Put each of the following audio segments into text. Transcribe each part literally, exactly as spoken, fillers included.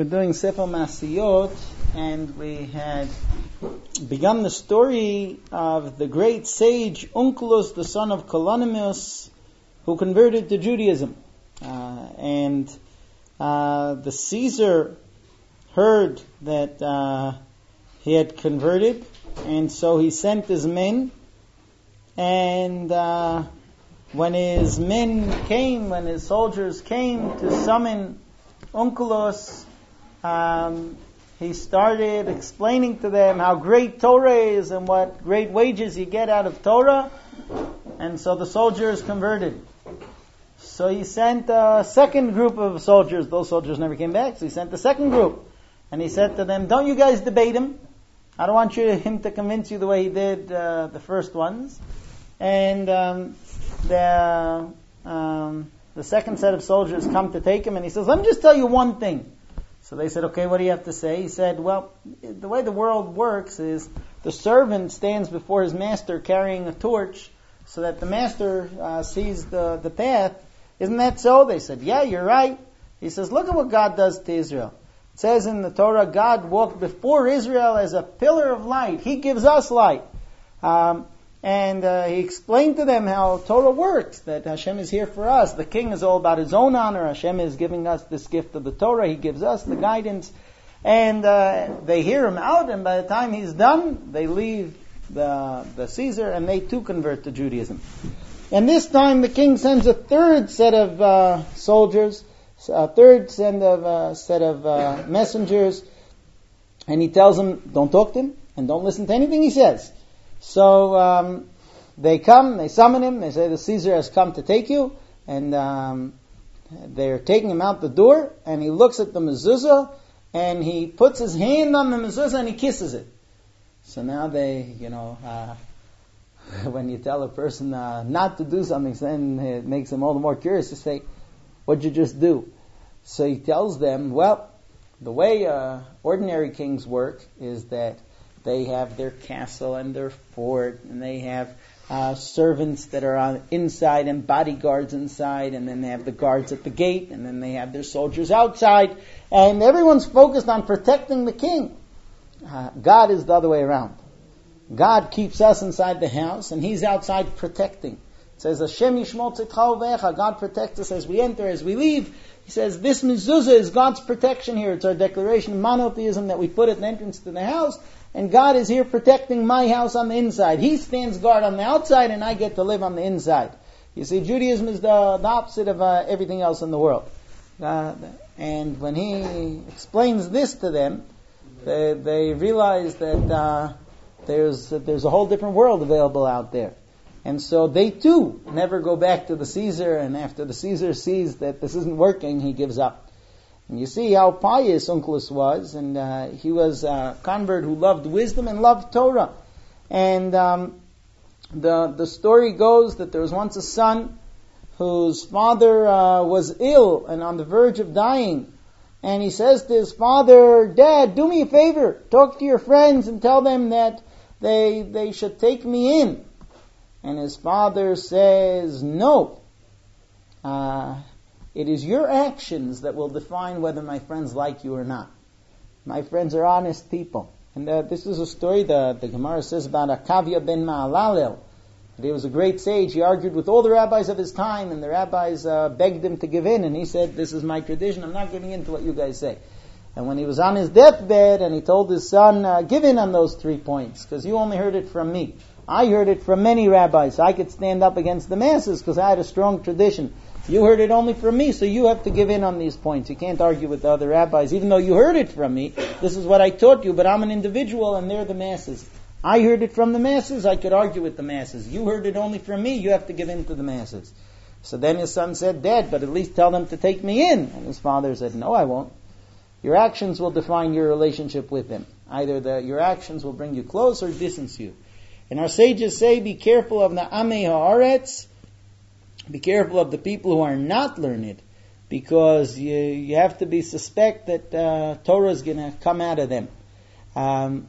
We're doing Sefer Masiyot, and we had begun the story of the great sage Onkelos, the son of Kalonymus, who converted to Judaism. Uh, and uh, the Caesar heard that uh, he had converted, and so he sent his men. And uh, when his men came, when his soldiers came to summon Onkelos, Um, he started explaining to them how great Torah is and what great wages you get out of Torah. And so the soldiers converted. So he sent a second group of soldiers. Those soldiers never came back, so he sent the second group. And he said to them, don't you guys debate him. I don't want you, him to convince you the way he did uh, the first ones. And um, the, um, the second set of soldiers come to take him, and he says, let me just tell you one thing. So they said, okay, what do you have to say? He said, well, the way the world works is the servant stands before his master carrying a torch so that the master uh, sees the, the path. Isn't that so? They said, yeah, you're right. He says, look at what God does to Israel. It says in the Torah, God walked before Israel as a pillar of light. He gives us light. Um, and uh, he explained to them how Torah works, that Hashem is here for us. The king is all about his own honor. Hashem is giving us this gift of the Torah. He gives us the guidance. And uh, they hear him out, and by the time he's done, they leave the, the Caesar, and they too convert to Judaism. And this time the king sends a third set of uh, soldiers, a third set of, uh, set of uh, messengers, and he tells them, don't talk to him, and don't listen to anything he says. So um, they come, they summon him, they say the Caesar has come to take you, and um, they're taking him out the door, and he looks at the mezuzah, and he puts his hand on the mezuzah and he kisses it. So now they, you know, uh, when you tell a person uh, not to do something, then it makes them all the more curious to say, what'd you just do? So he tells them, well, the way uh, ordinary kings work is that they have their castle and their fort, and they have uh, servants that are on inside and bodyguards inside, and then they have the guards at the gate, and then they have their soldiers outside, and everyone's focused on protecting the king. Uh, God is the other way around. God keeps us inside the house, and He's outside protecting. It says, Hashem yishmor tzidcha uvecha. God protects us as we enter, as we leave. He says, this mezuzah is God's protection here. It's our declaration of monotheism that we put at the entrance to the house. And God is here protecting my house on the inside. He stands guard on the outside, and I get to live on the inside. You see, Judaism is the, the opposite of uh, everything else in the world. Uh, and when he explains this to them, they, they realize that uh, there's there's a whole different world available out there. And so they too never go back to the Caesar, and after the Caesar sees that this isn't working, he gives up. And you see how pious Onkelos was, and uh, he was a convert who loved wisdom and loved Torah. And um, the the story goes that there was once a son whose father uh, was ill and on the verge of dying. And he says to his father, Dad, do me a favor, talk to your friends and tell them that they they should take me in. And his father says, no. Uh, It is your actions that will define whether my friends like you or not. My friends are honest people. And uh, this is a story that the Gemara says about Akavia ben Ma'alalel. He was a great sage. He argued with all the rabbis of his time, and the rabbis uh, begged him to give in. And he said, this is my tradition. I'm not giving in to what you guys say. And when he was on his deathbed, and he told his son, uh, give in on those three points, because you only heard it from me. I heard it from many rabbis. I could stand up against the masses because I had a strong tradition. You heard it only from me, so you have to give in on these points. You can't argue with the other rabbis. Even though you heard it from me, this is what I taught you, but I'm an individual and they're the masses. I heard it from the masses, I could argue with the masses. You heard it only from me, you have to give in to the masses. So then his son said, Dad, but at least tell them to take me in. And his father said, no, I won't. Your actions will define your relationship with them. Either the, your actions will bring you close or distance you. And our sages say, be careful of the Amei Haaretz. Be careful of the people who are not learned, because you, you have to be suspect that uh, Torah is going to come out of them. Um,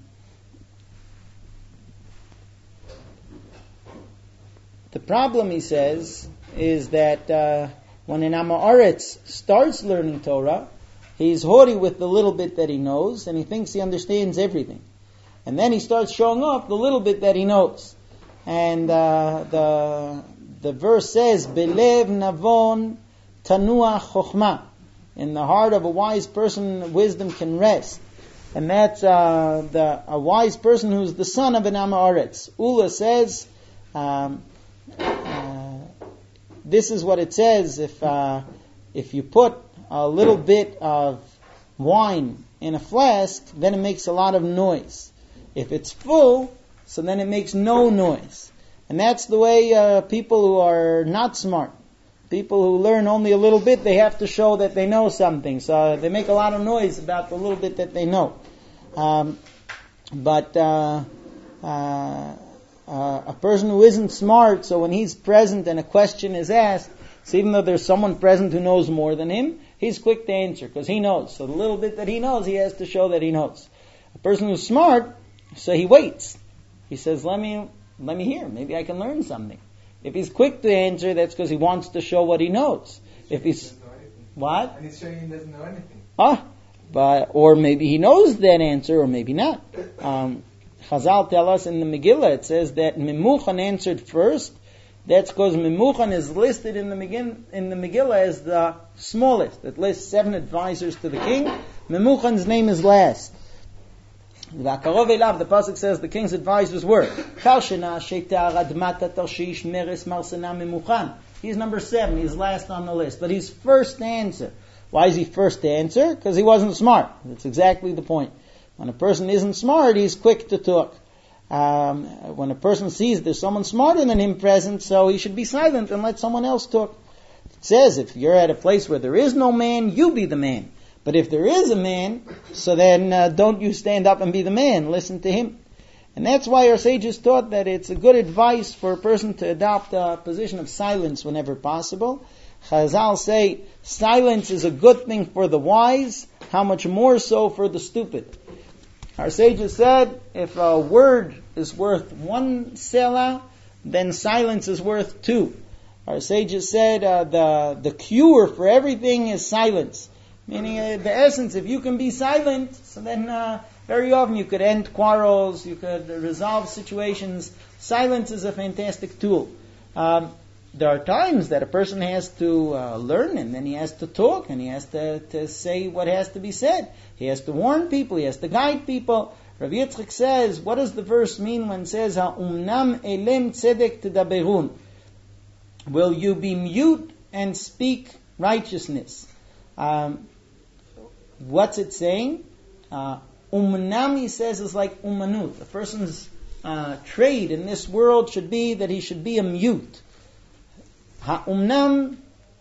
the problem, he says, is that uh, when an Am Haaretz starts learning Torah, He's haughty with the little bit that he knows, and he thinks he understands everything. And then he starts showing off the little bit that he knows. And uh, the the verse says, "Belev navon tanua chokhmah." In the heart of a wise person, wisdom can rest. And that's uh, the a wise person who's the son of an Am Haaretz. Ula says, um, uh, this is what it says: if uh, if you put a little bit of wine in a flask, then it makes a lot of noise. If it's full, so then it makes no noise. And that's the way uh, people who are not smart, people who learn only a little bit, they have to show that they know something. So they make a lot of noise about the little bit that they know. Um, but uh, uh, uh, a person who isn't smart, so when he's present and a question is asked, so even though there's someone present who knows more than him, he's quick to answer because he knows. So the little bit that he knows, he has to show that he knows. A person who's smart, so he waits. He says, let me let me hear. Maybe I can learn something. If he's quick to answer, that's because he wants to show what he knows. If he's... What? And he's showing he doesn't know anything. Ah, but, or maybe he knows that answer, or maybe not. Um, Chazal tell us in the Megillah, it says that Memuchan answered first. That's because Memuchan is listed in the, Megin, in the Megillah as the smallest. It lists seven advisors to the king. Memuchan's name is last. The pasuk says the king's advisors were He's number seven. He's last on the list, but he's first to answer. Why is he first to answer? Because he wasn't smart. That's exactly the point. When a person isn't smart, he's quick to talk. Um, when a person sees there's someone smarter than him present, so he should be silent and let someone else talk. It says if you're at a place where there is no man, you be the man. But if there is a man, so then uh, don't you stand up and be the man. Listen to him. And that's why our sages taught that it's a good advice for a person to adopt a position of silence whenever possible. Chazal say, silence is a good thing for the wise, how much more so for the stupid. Our sages said, if a word is worth one selah, then silence is worth two. Our sages said, uh, the, the cure for everything is silence. Meaning, uh, the essence, if you can be silent, so then uh, very often you could end quarrels, you could resolve situations. Silence is a fantastic tool. Um, there are times that a person has to uh, learn, and then he has to talk, and he has to, to say what has to be said. He has to warn people, he has to guide people. Rav Yitzchak says, what does the verse mean when it says, "Ha'umnam elem tzedek tedaberun"? Will you be mute and speak righteousness? Um, what's it saying? Uh, umnam, he says, is like umanut. A person's uh, trade in this world should be that he should be a mute. Ha-umnam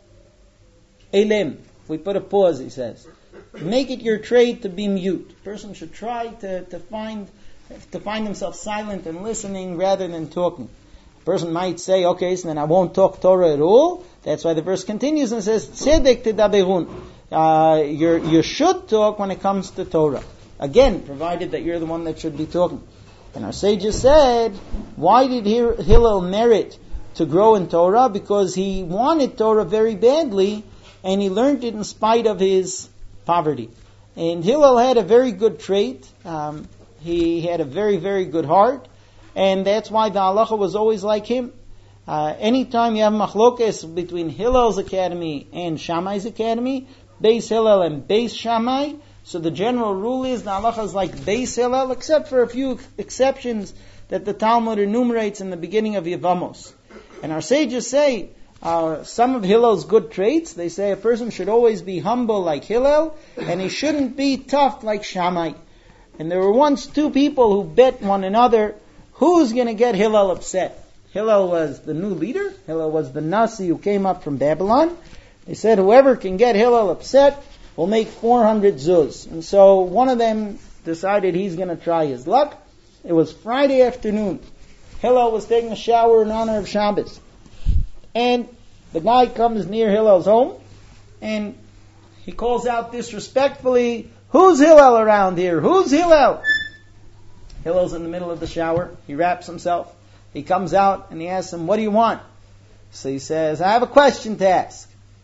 elem. We put a pause, he says. Make it your trade to be mute. A person should try to, to find to find himself silent and listening rather than talking. A person might say, okay, so then I won't talk Torah at all. That's why the verse continues and says, Tzedek tedaberun. Uh, you're, you should talk when it comes to Torah. Again, provided that you're the one that should be talking. And our sages said, why did Hillel merit to grow in Torah? Because he wanted Torah very badly, and he learned it in spite of his poverty. And Hillel had a very good trait. Um, he had a very, very good heart. And that's why the halacha was always like him. Uh, anytime you have machlokes between Hillel's academy and Shammai's academy, Beis Hillel and Beis Shammai, so the general rule is the halacha is like Beis Hillel, except for a few exceptions that the Talmud enumerates in the beginning of Yevamos. And our sages say, uh, some of Hillel's good traits, they say a person should always be humble like Hillel, and he shouldn't be tough like Shammai. And there were once two people who bet one another, who's going to get Hillel upset? Hillel was the new leader. Hillel was the Nasi who came up from Babylon. They said, whoever can get Hillel upset will make four hundred zuz. And so one of them decided he's going to try his luck. It was Friday afternoon. Hillel was taking a shower in honor of Shabbos. And the guy comes near Hillel's home, and he calls out disrespectfully, who's Hillel around here? Who's Hillel? Hillel's in the middle of the shower. He wraps himself. He comes out and he asks him, what do you want? So he says, I have a question to ask.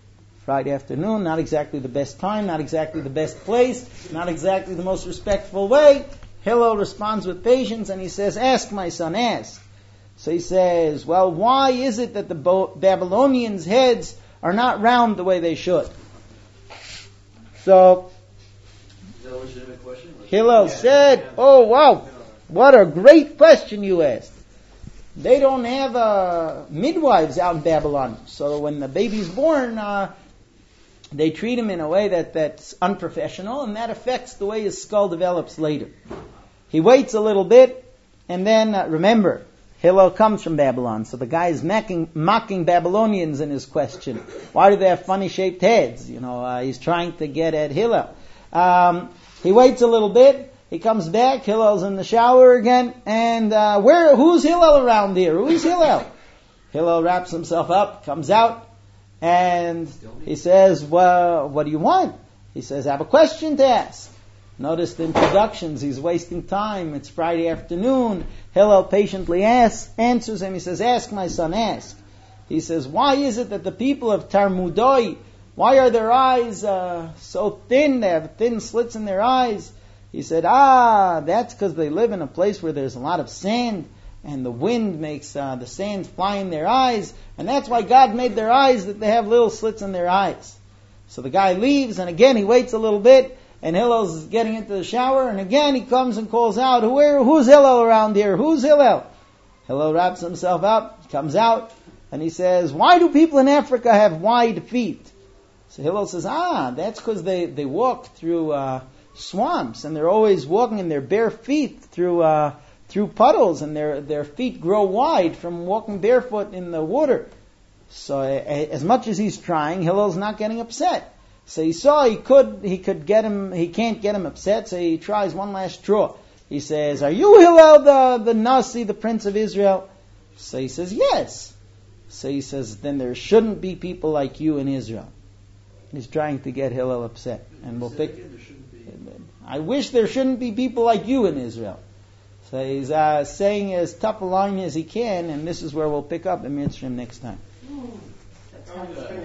Friday afternoon, not exactly the best time, not exactly the best place, not exactly the most respectful way. Hillel responds with patience and he says, ask my son, ask. So he says, well, why is it that the Bo- Babylonians' heads are not round the way they should? So, is that a legitimate question? Hillel said, oh wow, what a great question you asked. They don't have uh, midwives out in Babylon. So when the baby's born, uh, they treat him in a way that, that's unprofessional, and that affects the way his skull develops later. He waits a little bit, and then, uh, remember, Hillel comes from Babylon, so the guy is mocking, mocking Babylonians in his question. Why do they have funny-shaped heads? You know, uh, he's trying to get at Hillel. Um, he waits a little bit, he comes back, Hillel's in the shower again, and uh, where? Who's Hillel around here? Who's Hillel? Hillel wraps himself up, comes out, and he says, well, what do you want? He says, I have a question to ask. Notice the introductions, he's wasting time, it's Friday afternoon. Hillel patiently asks, answers him, he says, ask my son, ask. He says, why is it that the people of Tarmudoi, why are their eyes uh, so thin, they have thin slits in their eyes? He said, ah, that's because they live in a place where there's a lot of sand, and the wind makes uh, the sand fly in their eyes, and that's why God made their eyes that they have little slits in their eyes. So the guy leaves, and again he waits a little bit, and Hillel's getting into the shower, and again he comes and calls out, Where, who's Hillel around here? Who's Hillel? Hillel wraps himself up, comes out, and he says, why do people in Africa have wide feet? So Hillel says, ah, that's because they, they walk through uh, swamps, and they're always walking in their bare feet through uh, through puddles, and their, their feet grow wide from walking barefoot in the water. So uh, as much as he's trying, Hillel's not getting upset. So he saw he could he could get him he can't get him upset, so he tries one last straw. He says, are you Hillel the, the Nasi, the Prince of Israel? So he says, yes. So he says, then there shouldn't be people like you in Israel. He's trying to get Hillel upset. And we'll pick I wish there shouldn't be people like you in Israel. So he's uh, saying as tough a line as he can, and this is where we'll pick up in Mitzrayim next time.